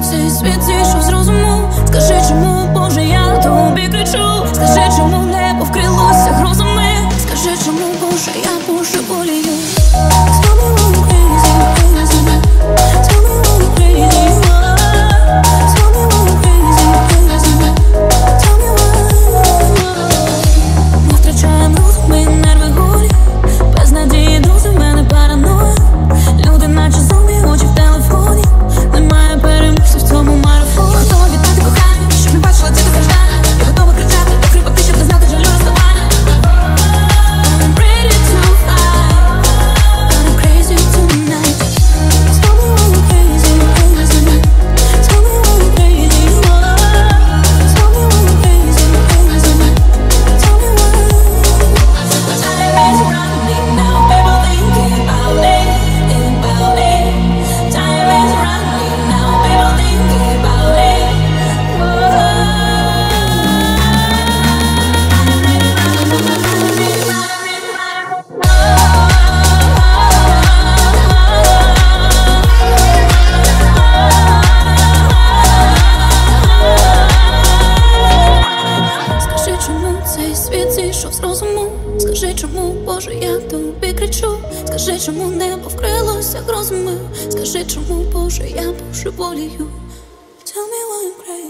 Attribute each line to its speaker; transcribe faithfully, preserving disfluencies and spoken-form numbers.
Speaker 1: цей світ зійшов з розуму. Скажи, чому, Боже, я тобі кричу. Скажи, чому небо вкрилося грозами. Скажи, чому, Боже, я божеволію. Tell me why I'm crazy, crazy. Tell me why I'm crazy, why? Tell me why I'm crazy, crazy. Tell me why. Ми втрачаємо розум, ми нерви голі. Без надії, друзі, в мене параноя. Люди наче зомбі, очі в телефоні. Немає переможців в цьому марафоні. Я готова віддати кохання, щоб не бачила діти страждання. Я готова кричати, докріпати, щоб не знати жалю розставання. I'm ready to fly, but I'm crazy tonight. Tell me why I'm crazy, crazy. Tell me why I'm crazy, why? Tell me why I'm crazy, crazy. Tell me why. Time is running now, people thinking about it, about it. Time is running now, people thinking about it. Скажи, чому цей світ зійшов з розуму. Скажи, чому, Боже, я тобі кричу. Скажи, чому небо вкрилося грозами. Скажи, чому, Боже, я божеволію. Tell me why I'm crazy.